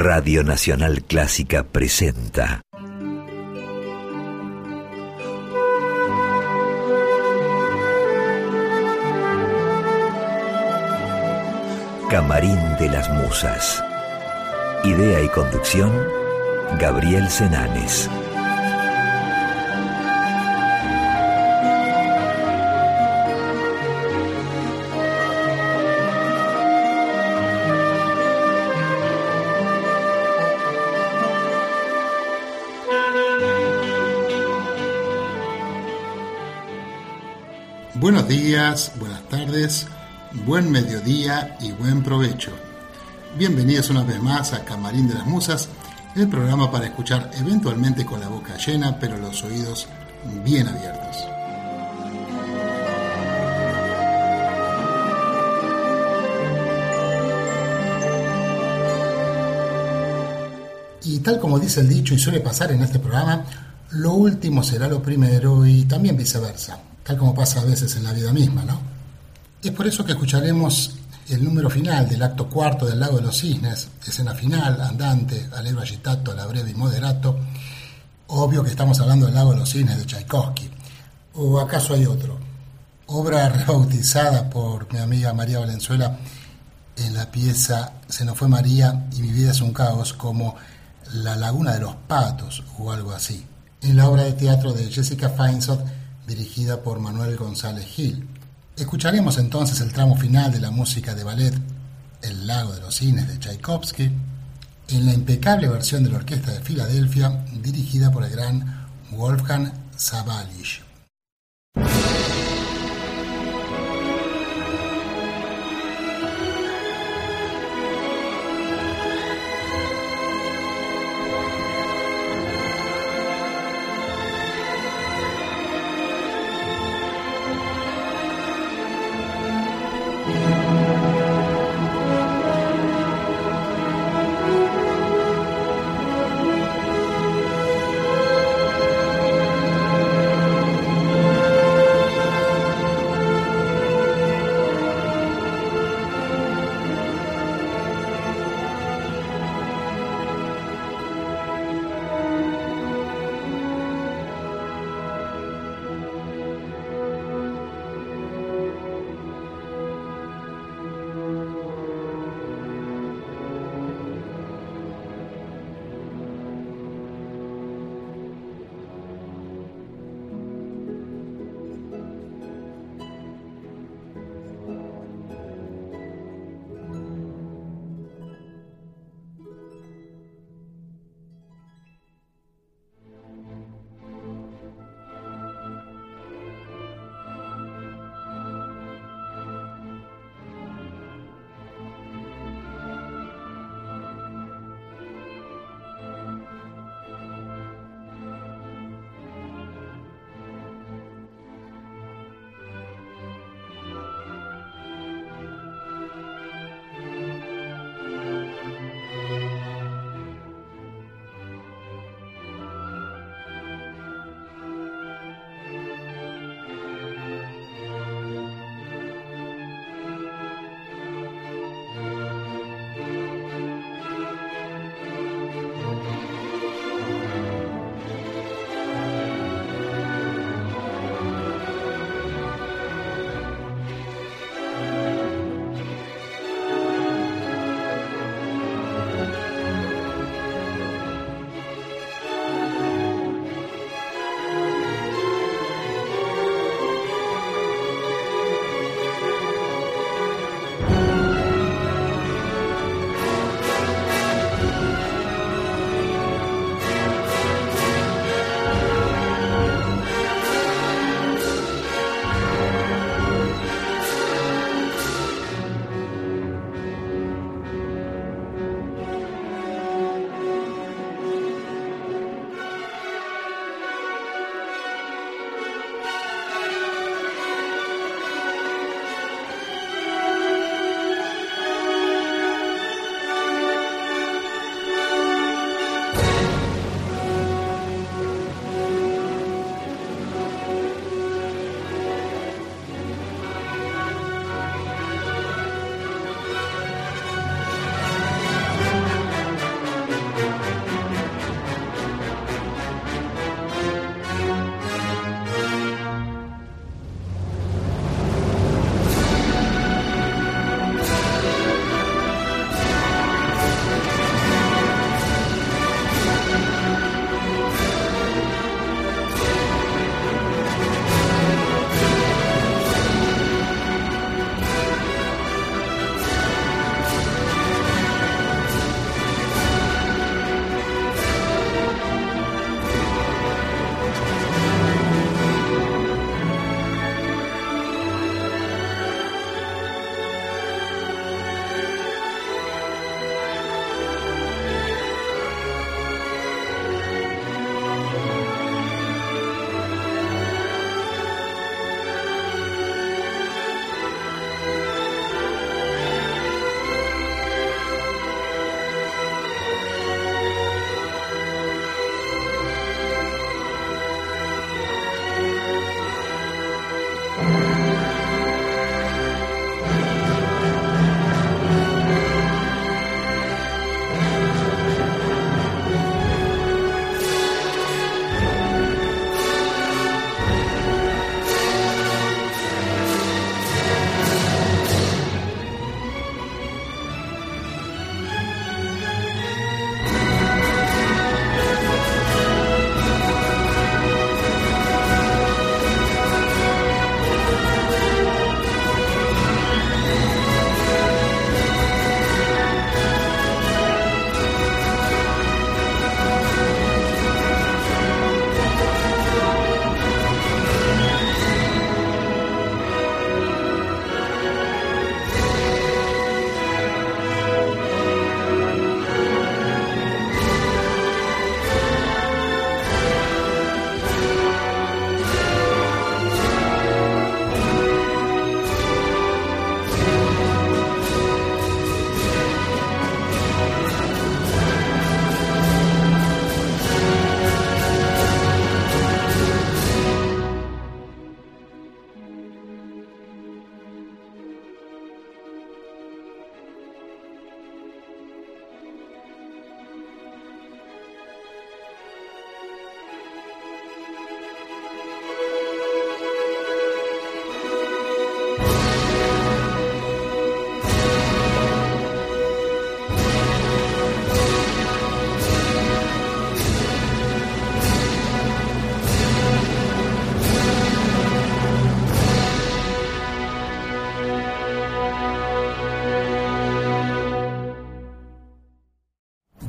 Radio Nacional Clásica presenta Camarín de las Musas. Idea y conducción, Gabriel Senanes. Buenos días, buenas tardes, buen mediodía y buen provecho. Bienvenidos una vez más a Camarín de las Musas, el programa para escuchar eventualmente con la boca llena, pero los oídos bien abiertos. Y tal como dice el dicho y suele pasar en este programa, lo último será lo primero y también viceversa. Tal como pasa a veces en la vida misma, ¿no? Es por eso que escucharemos el número final del acto cuarto del Lago de los Cisnes, escena final, andante, allegro agitato, alla breve y moderato. Obvio que estamos hablando del Lago de los Cisnes de Tchaikovsky. ¿O acaso hay otro? Obra rebautizada por mi amiga María Valenzuela en la pieza Se nos fue María y mi vida es un caos, como La Laguna de los Patos o algo así, en la obra de teatro de Jessica Feinsod, dirigida por Manuel González Gil. Escucharemos entonces el tramo final de la música de ballet El Lago de los Cisnes de Tchaikovsky, en la impecable versión de la Orquesta de Filadelfia, dirigida por el gran Wolfgang Sawallisch.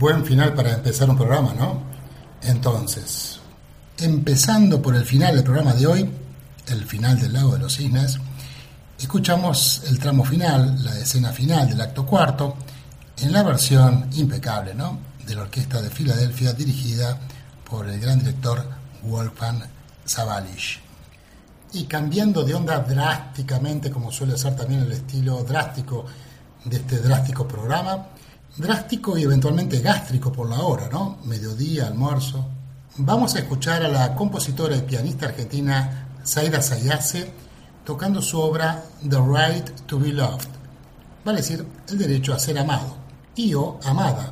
Buen final para empezar un programa, ¿no? Entonces, empezando por el final del programa de hoy, el final del Lago de los Cisnes, escuchamos el tramo final, la escena final del acto cuarto, en la versión impecable, ¿no?, de la Orquesta de Filadelfia, dirigida por el gran director Wolfgang Sawallisch. Y cambiando de onda drásticamente, como suele ser también el estilo drástico de este drástico programa, drástico y eventualmente gástrico por la hora, ¿no? Mediodía, almuerzo. Vamos a escuchar a la compositora y pianista argentina Zaida Sayase tocando su obra The Right to Be Loved, vale decir, el derecho a ser amado y o amada.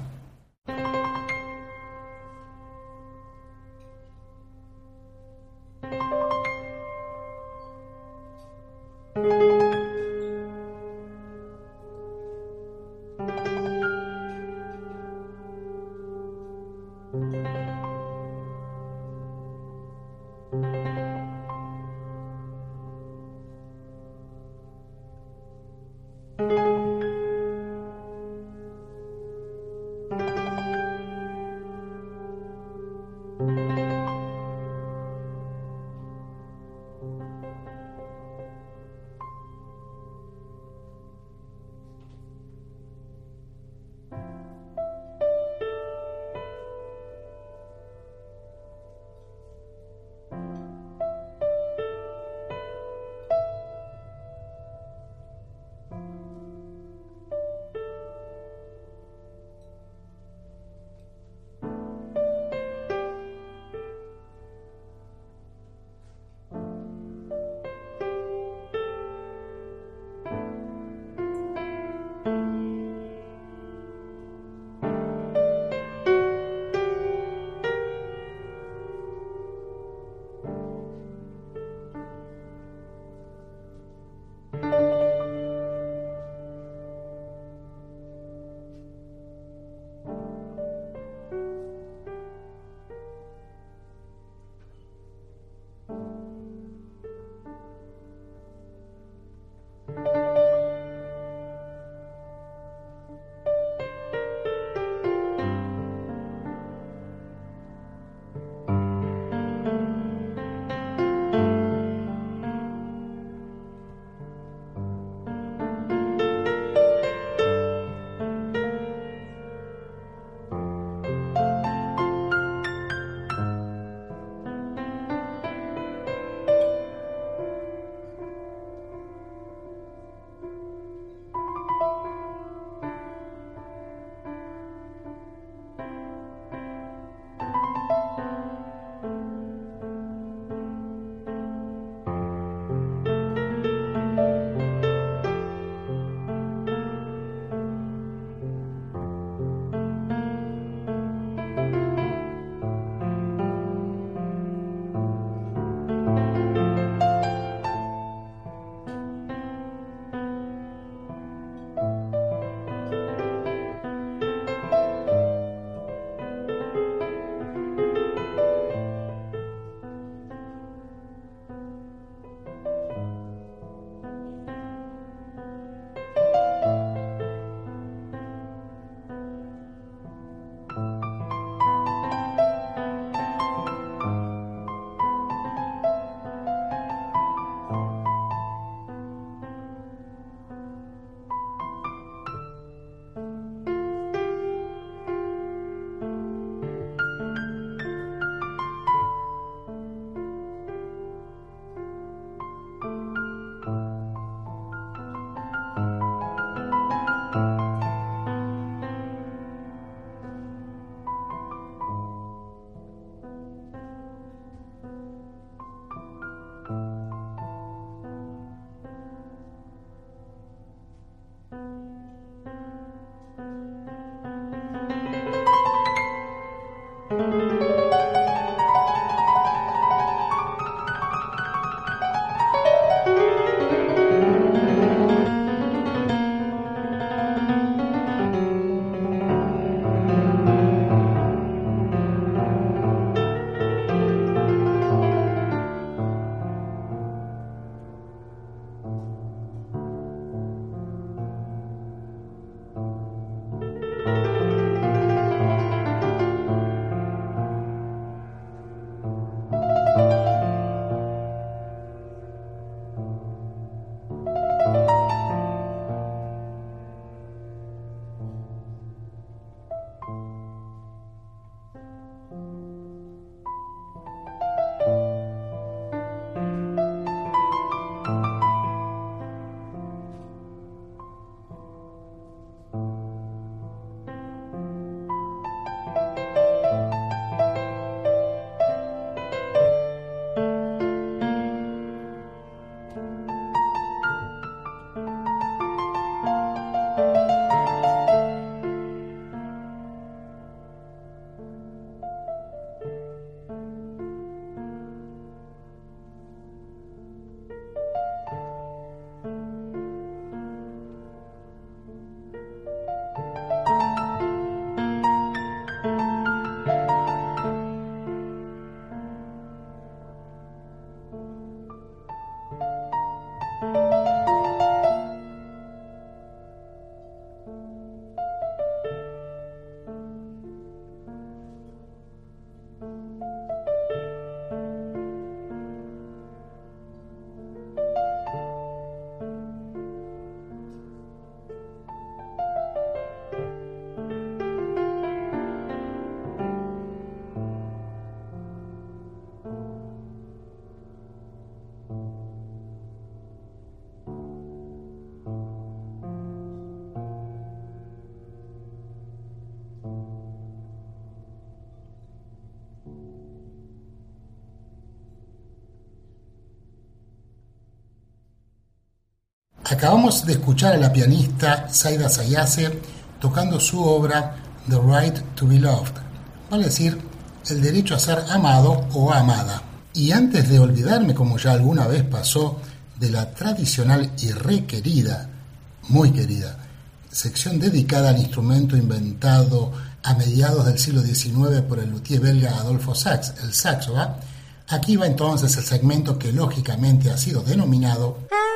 Acabamos de escuchar a la pianista Zaida Sayase tocando su obra The Right to Be Loved, vale decir, el derecho a ser amado o amada. Y antes de olvidarme, como ya alguna vez pasó, de la tradicional y requerida, muy querida, sección dedicada al instrumento inventado a mediados del siglo XIX por el luthier belga Adolphe Sax, el saxo, ¿va? Aquí va entonces el segmento que lógicamente ha sido denominado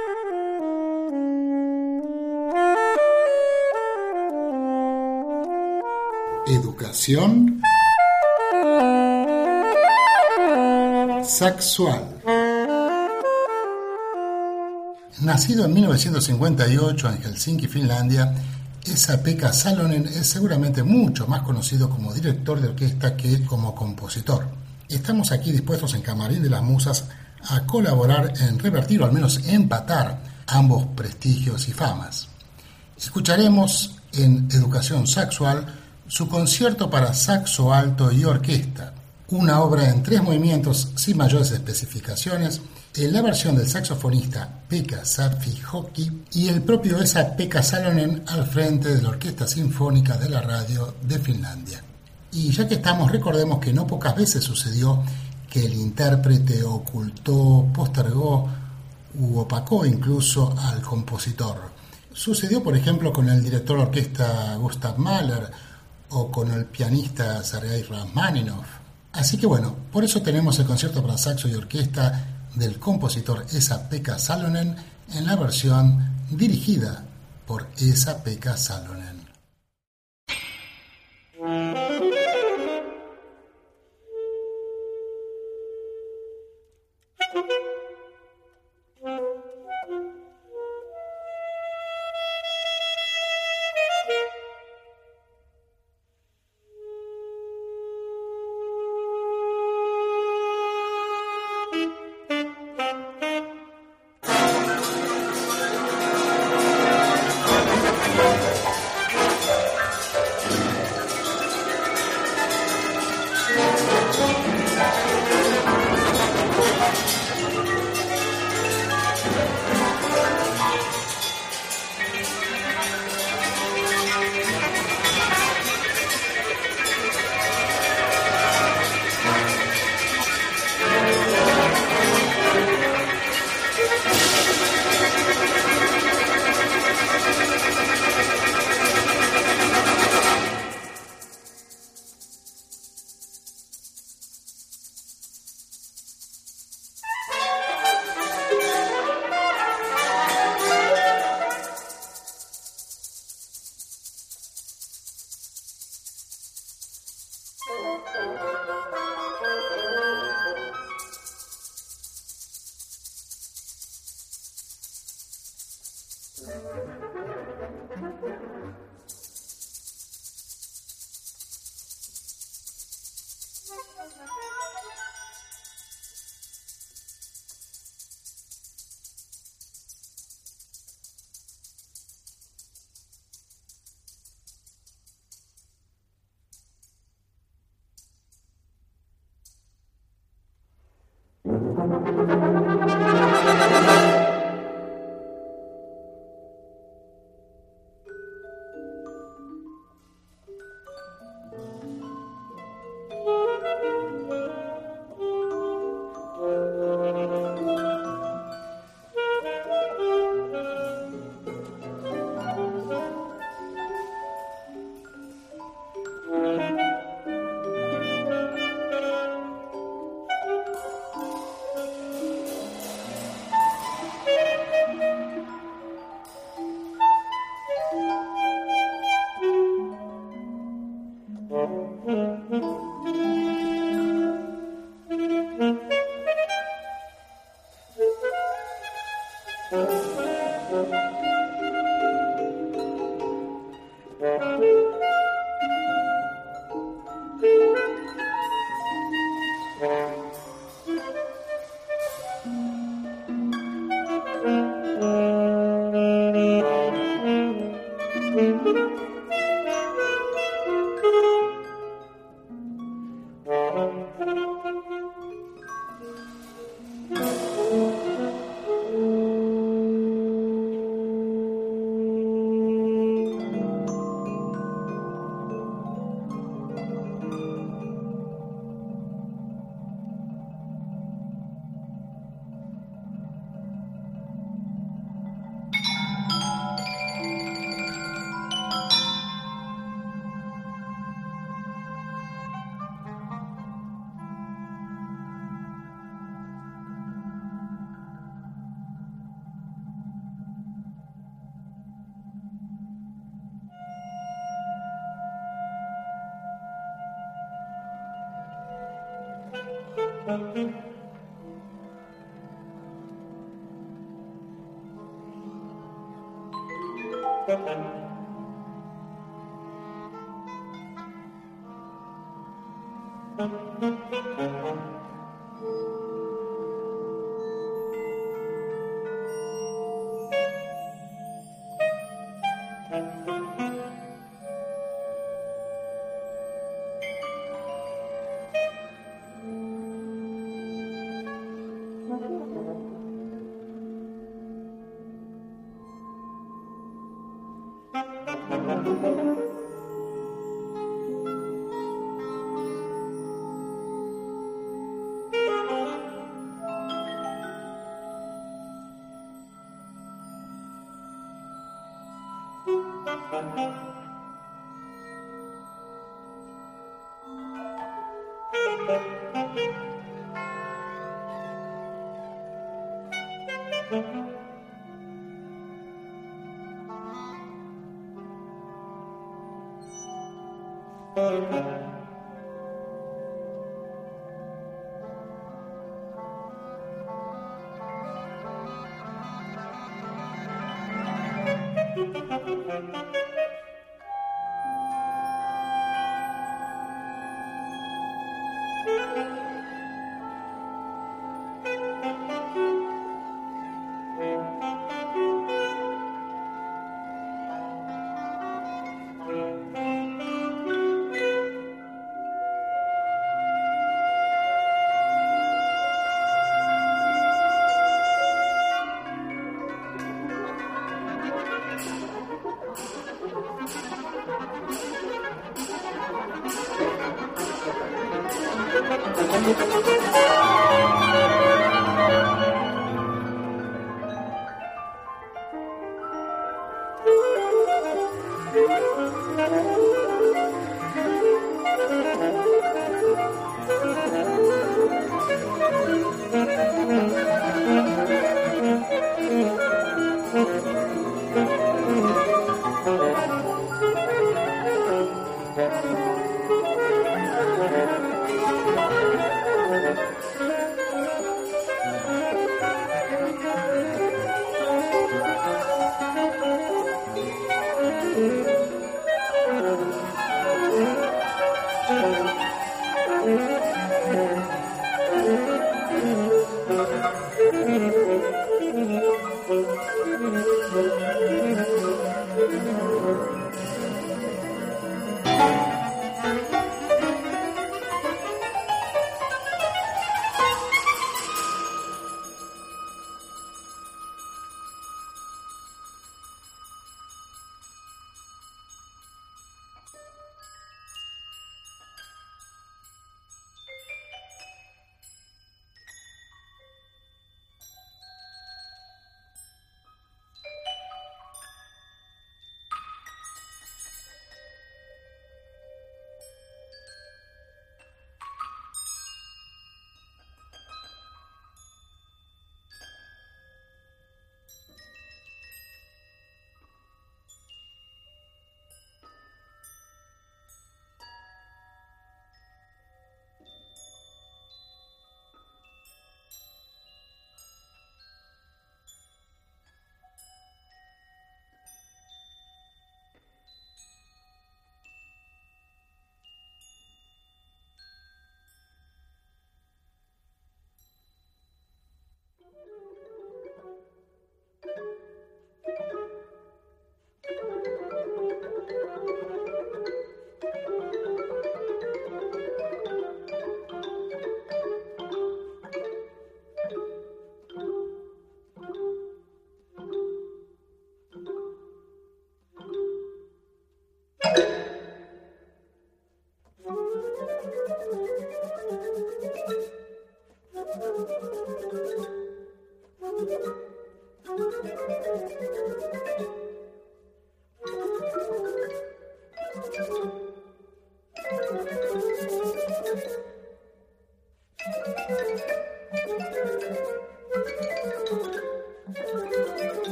Educación Saxual. Nacido en 1958 en Helsinki, Finlandia, Esa-Pekka Salonen es seguramente mucho más conocido como director de orquesta que como compositor. Estamos aquí dispuestos en Camarín de las Musas a colaborar en revertir o al menos empatar ambos prestigios y famas. Escucharemos en Educación Saxual su concierto para saxo alto y orquesta, una obra en 3 movimientos sin mayores especificaciones, en la versión del saxofonista Pekka Safi-Hoki y el propio Esa-Pekka Salonen al frente de la Orquesta Sinfónica de la Radio de Finlandia. Y ya que estamos, recordemos que no pocas veces sucedió que el intérprete ocultó, postergó u opacó incluso al compositor. Sucedió, por ejemplo, con el director de orquesta Gustav Mahler o con el pianista Sergei Rachmaninoff. Así que bueno, por eso tenemos el concierto para saxo y orquesta del compositor Esa-Pekka Salonen en la versión dirigida por Esa-Pekka Salonen.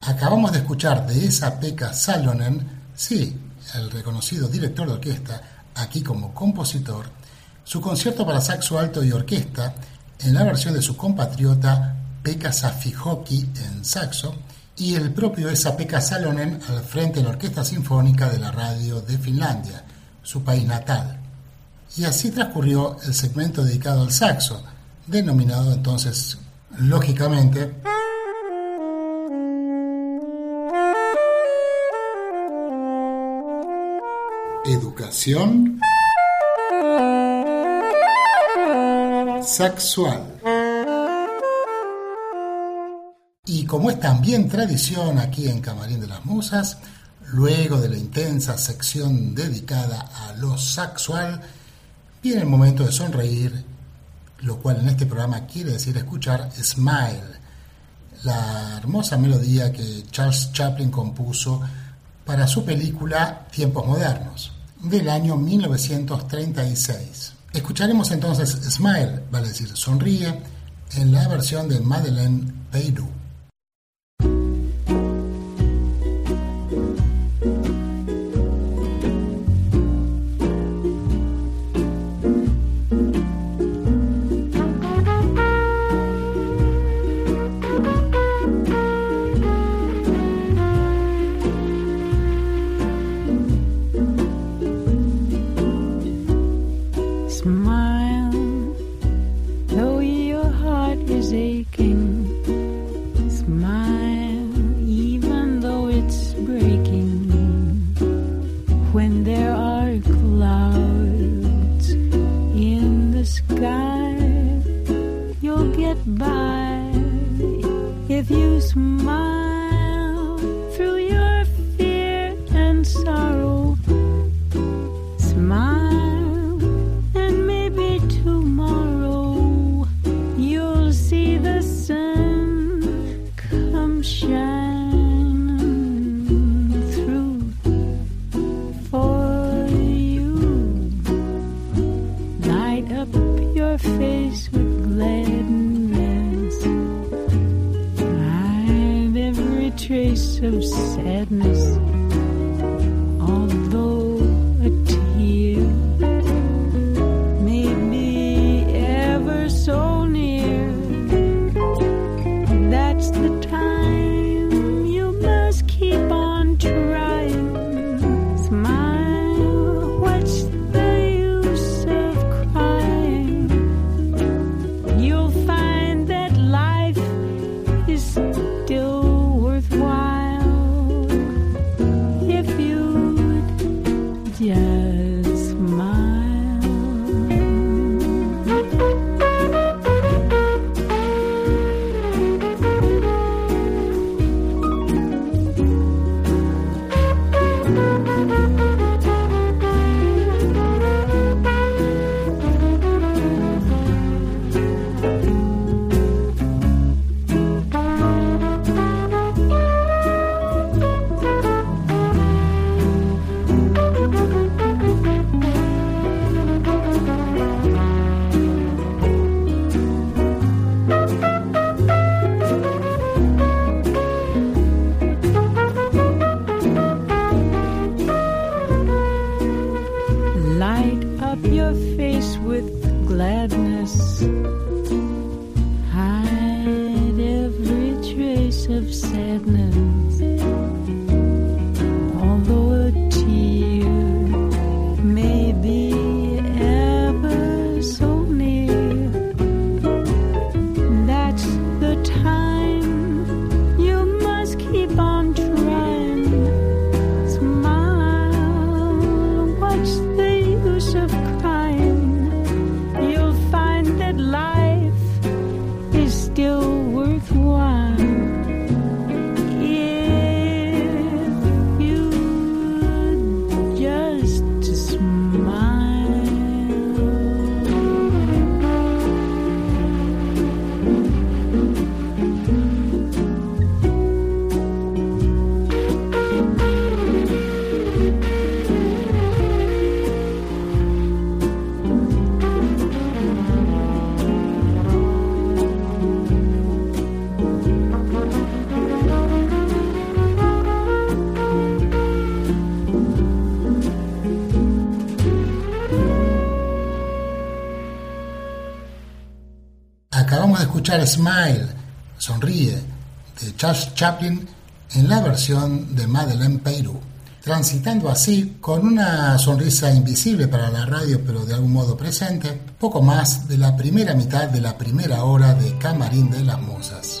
Acabamos de escuchar de Esa-Pekka Salonen, sí, el reconocido director de orquesta, aquí como compositor, su concierto para saxo alto y orquesta en la versión de su compatriota Pekka Safihoki en saxo y el propio Esa-Pekka Salonen al frente de la Orquesta Sinfónica de la Radio de Finlandia, su país natal. Y así transcurrió el segmento dedicado al saxo, denominado entonces, lógicamente, Educación Saxual. Y como es también tradición aquí en Camarín de las Musas, luego de la intensa sección dedicada a lo saxual, viene el momento de sonreír, lo cual en este programa quiere decir escuchar Smile, la hermosa melodía que Charles Chaplin compuso para su película Tiempos Modernos, del año 1936. Escucharemos entonces Smile, vale decir sonríe, en la versión de Madeleine Peyroux. Still worthwhile. Smile, Sonríe, de Charles Chaplin en la versión de Madeleine Peyrou, transitando así, con una sonrisa invisible para la radio pero de algún modo presente, poco más de la primera mitad de la primera hora de Camarín de las Musas.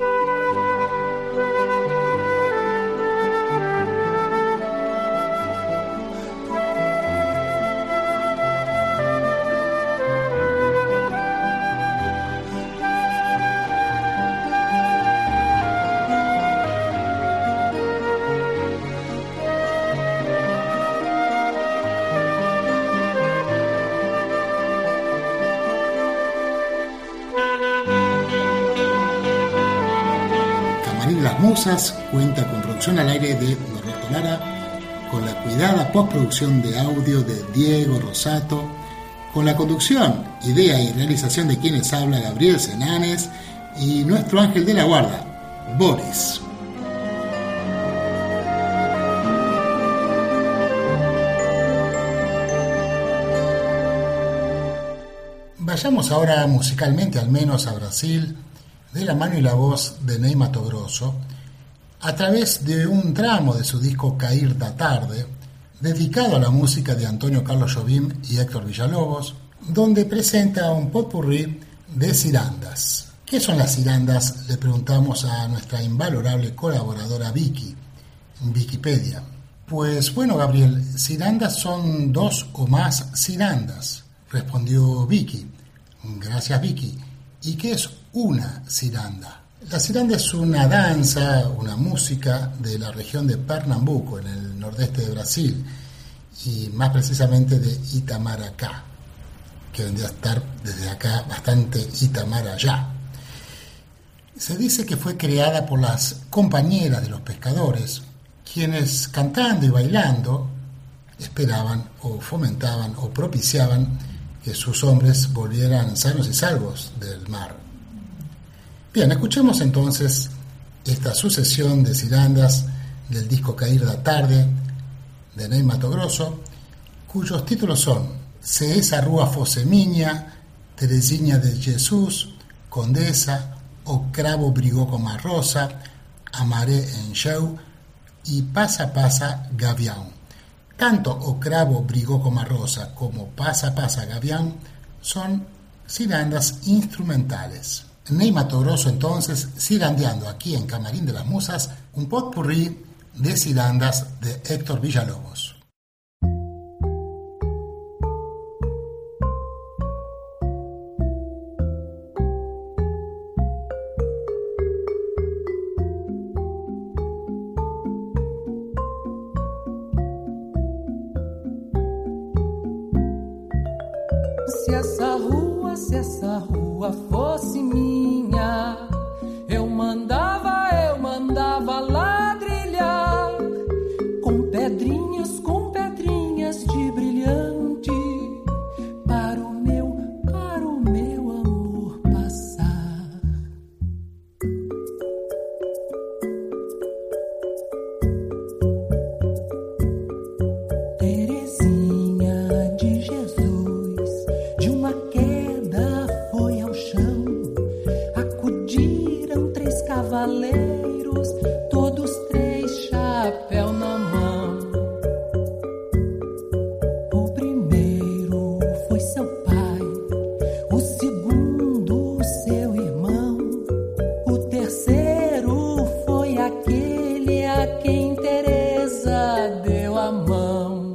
Musas cuenta con producción al aire de Norberto Lara, con la cuidada postproducción de audio de Diego Rosato, con la conducción, idea y realización de quienes habla Gabriel Senanes y nuestro ángel de la guarda, Boris. Vayamos ahora musicalmente al menos a Brasil, de la mano y la voz de Ney Matogrosso, a través de un tramo de su disco Cair da Tarde, dedicado a la música de Antonio Carlos Jobim y Héctor Villalobos, donde presenta un potpourri de cirandas. ¿Qué son las cirandas?, le preguntamos a nuestra invalorable colaboradora Vicky, en Wikipedia. Pues bueno, Gabriel, cirandas son 2 o más cirandas, respondió Vicky. Gracias, Vicky. ¿Y qué es una ciranda? La ciranda es una danza, una música de la región de Pernambuco, en el nordeste de Brasil, y más precisamente de Itamaracá, que vendría a estar desde acá bastante Itamarayá. Se dice que fue creada por las compañeras de los pescadores, quienes cantando y bailando esperaban o fomentaban o propiciaban que sus hombres volvieran sanos y salvos del mar. Bien, escuchemos entonces esta sucesión de cirandas del disco Cair da Tarde de Ney Matogrosso, cuyos títulos son Se esa rúa fosse minha, Teresinha de Jesus, Condesa, O cravo brigou com a rosa, Amaré encheu y Pasa Pasa Gavião. Tanto O cravo brigou com a rosa como Pasa Pasa Gavião son cirandas instrumentales. Ney Matogrosso entonces cirandeando aquí en Camarín de las Musas un potpourri de cirandas de Héctor Villalobos. Se essa rua fosse minha, eu mandava ladrilhar com pedrinhas de brilhante para o meu amor passar. Teresinha de Jesus, de uma foi ao chão, acudiram 3 cavaleiros, todos 3 chapéu na mão. O primeiro foi seu pai, o segundo seu irmão, o terceiro foi aquele a quem Teresa deu a mão.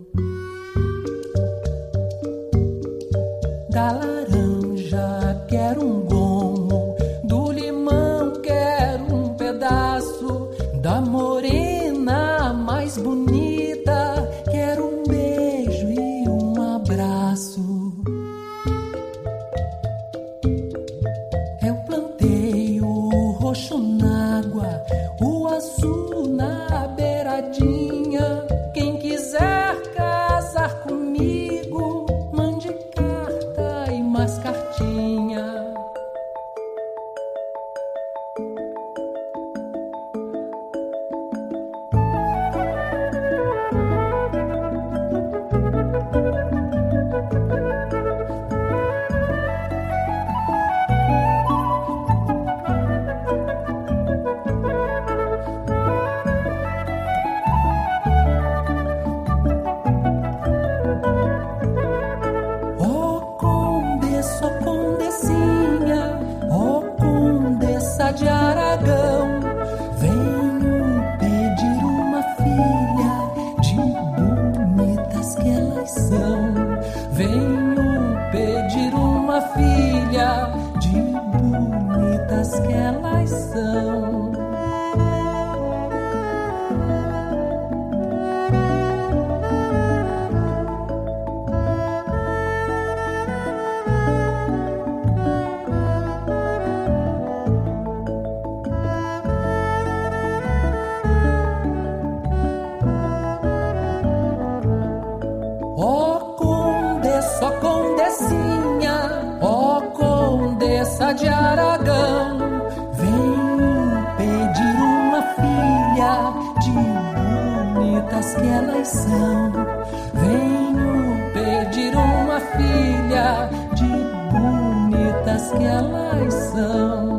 Da laranja quero um gomo, do limão quero um pedaço, da morena mais bonita quero um beijo e um abraço. Eu plantei o roxo na água, o azul na beiradinha. Quem quiser casar comigo, mande carta e mais cartinha. Casa de Aragão. Venho pedir uma filha de bonitas que elas são. Venho pedir uma filha de bonitas que elas são.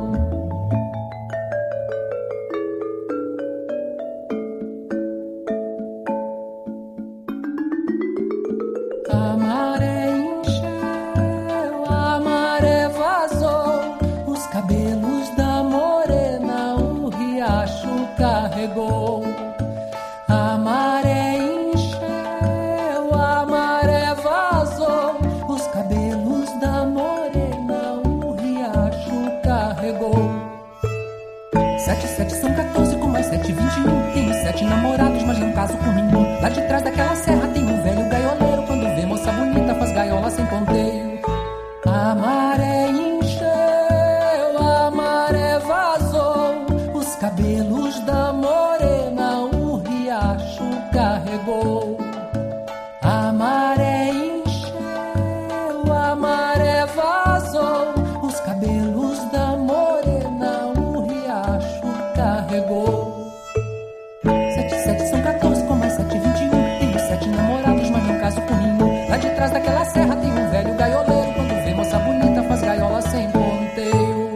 A maré encheu, a maré vazou, os cabelos da morena o riacho carregou. A maré encheu, a maré vazou, os cabelos da morena o riacho carregou. 7, 7 são 14, com mais 7, 21. Tenho 7 namorados, mas não caso com nenhum. Lá de trás daquela serra tem um velho gaioleiro. Quando vê moça bonita faz gaiola sem ponteio. A maré encheu, a maré vazou, os cabelos da morena o riacho carregou. A maré encheu, a maré vazou, os cabelos da morena o riacho carregou. 7, 7 são 14, com mais 7, 21. Tenho 7 namorados, mas não caso com nenhum. Lá de trás daquela serra tem um velho gaioleiro. Quando vê moça bonita faz gaiola sem ponteio.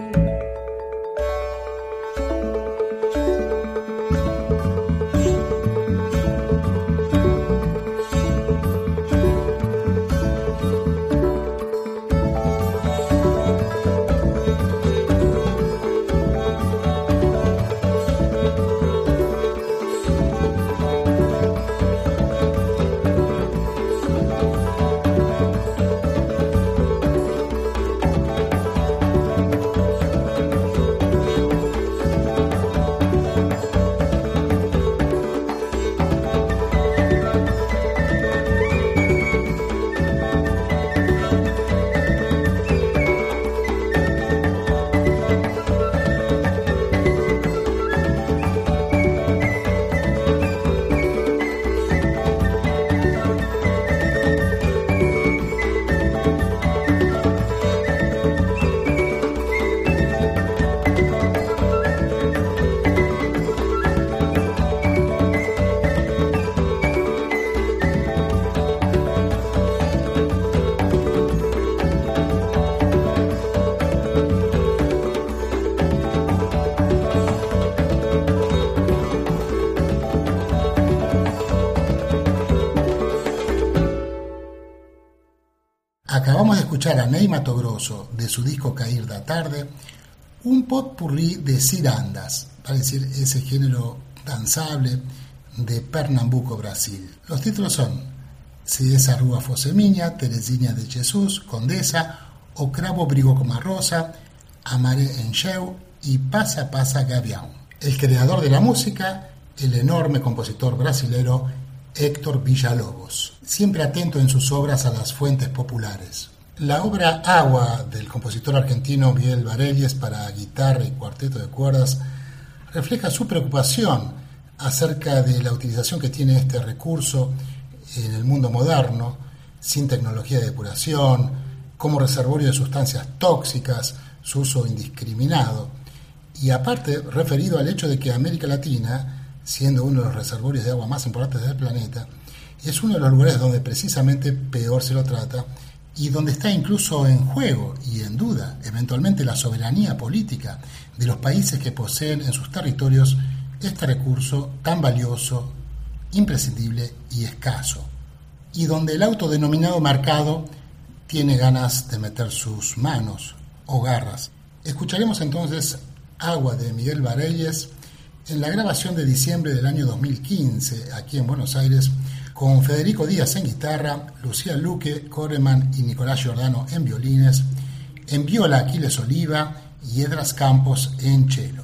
Acabamos de escuchar a Ney Matogrosso de su disco Cair da Tarde, un potpourri de cirandas, para decir ese género danzable de Pernambuco, Brasil. Los títulos son Se esa rúa fosse minha, Teresinha de Jesús, Condesa, O cravo brigou com a rosa, A maré encheu y Pasa Pasa Gavião. El creador de la música, el enorme compositor brasilero Héctor Villalobos, siempre atento en sus obras a las fuentes populares. La obra Agua del compositor argentino Miguel Barelles para guitarra y cuarteto de cuerdas refleja su preocupación acerca de la utilización que tiene este recurso en el mundo moderno, sin tecnología de depuración, como reservorio de sustancias tóxicas, su uso indiscriminado, y aparte referido al hecho de que América Latina, siendo uno de los reservorios de agua más importantes del planeta, es uno de los lugares donde precisamente peor se lo trata y donde está incluso en juego y en duda eventualmente la soberanía política de los países que poseen en sus territorios este recurso tan valioso, imprescindible y escaso, y donde el autodenominado mercado tiene ganas de meter sus manos o garras. Escucharemos entonces Agua de Miguel Barelles en la grabación de diciembre del año 2015 aquí en Buenos Aires, con Federico Díaz en guitarra, Lucía Luque, Coreman y Nicolás Giordano en violines, en viola Aquiles Oliva y Edras Campos en cello.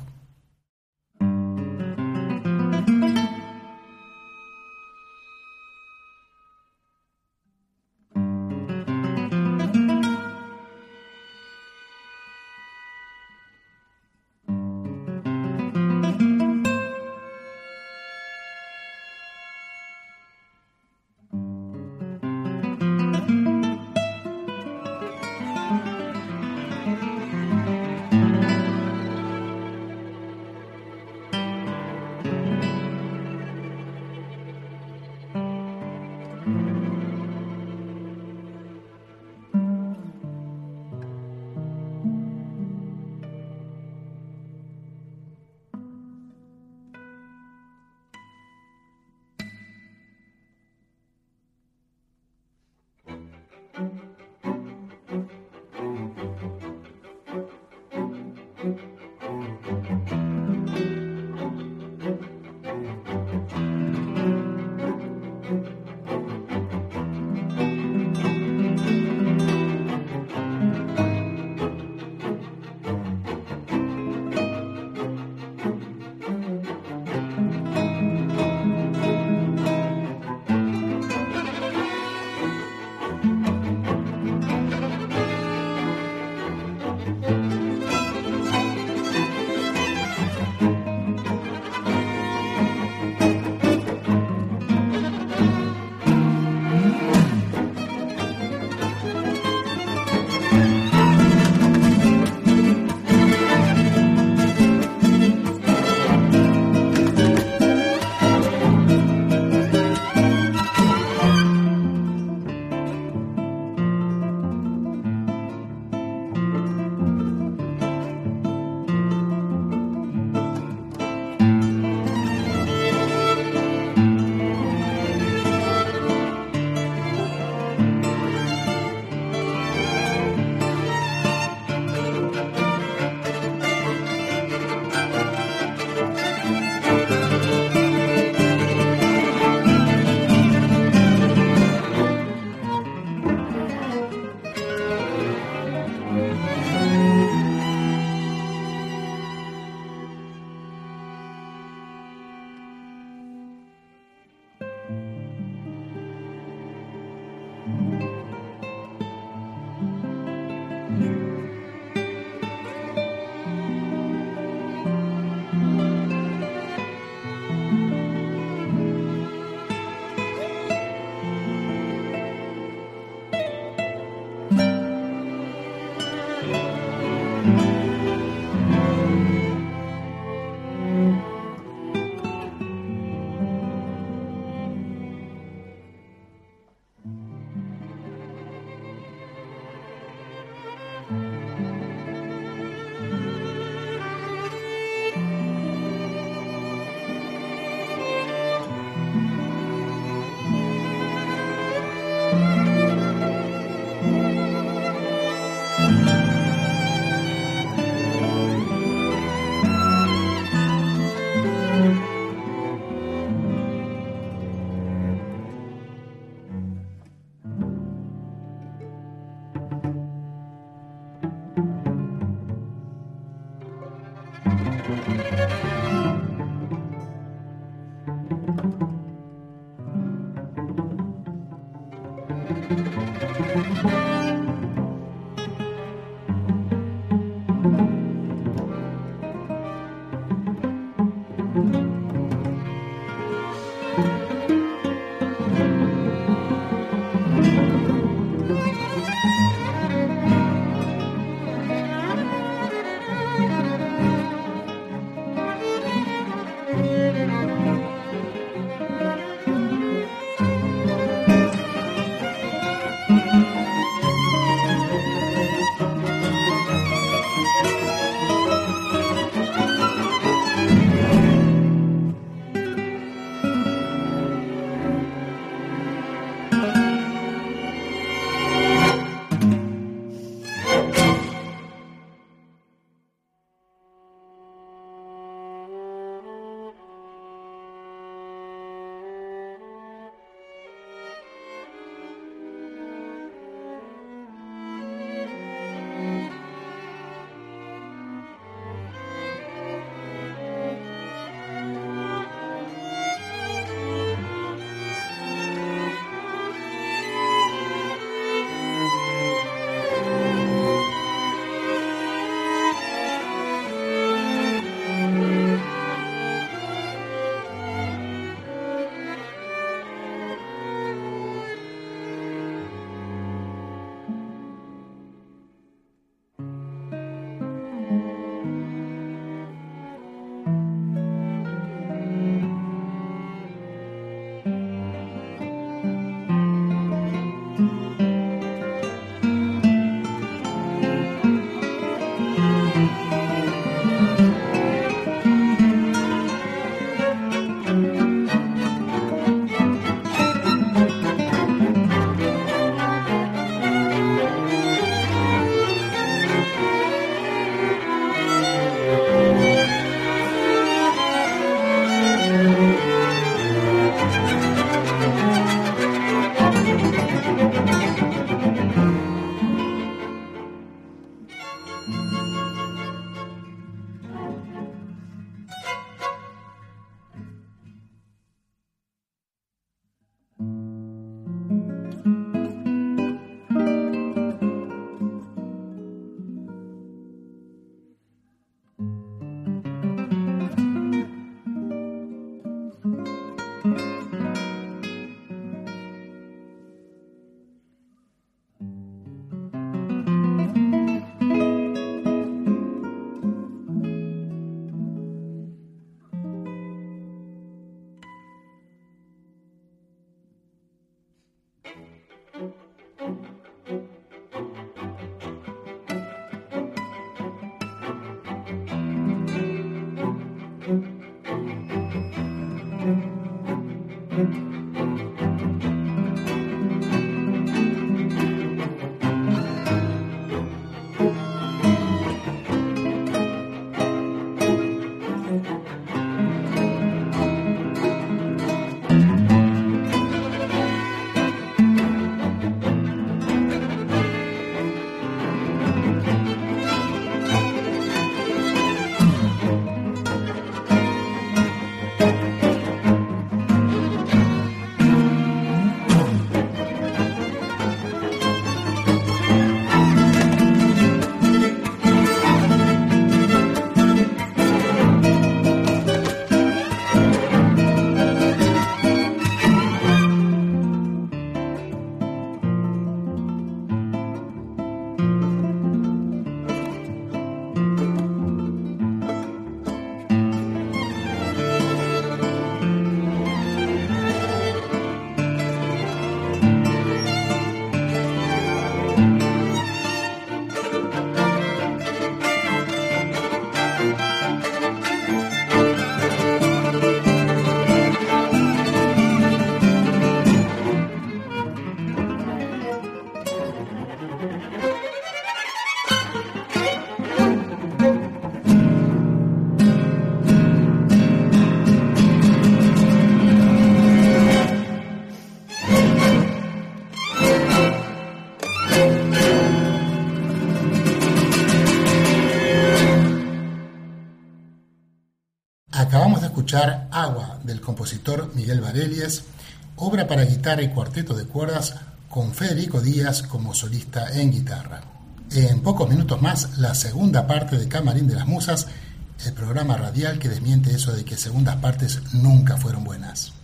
Acabamos de escuchar Agua, del compositor Miguel Barelies, obra para guitarra y cuarteto de cuerdas con Federico Díaz como solista en guitarra. En pocos minutos más, la segunda parte de Camarín de las Musas, el programa radial que desmiente eso de que segundas partes nunca fueron buenas.